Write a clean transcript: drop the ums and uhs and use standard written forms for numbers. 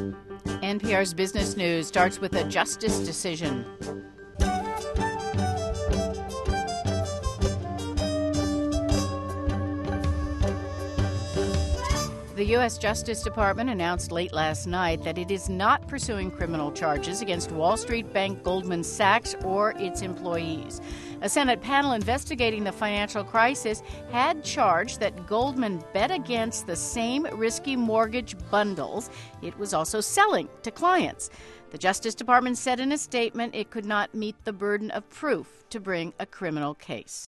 NPR's Business News starts with a justice decision. The U.S. Justice Department announced late last night that it is not pursuing criminal charges against Wall Street bank Goldman Sachs or its employees. A Senate panel investigating the financial crisis had charged that Goldman bet against the same risky mortgage bundles it was also selling to clients. The Justice Department said in a statement it could not meet the burden of proof to bring a criminal case.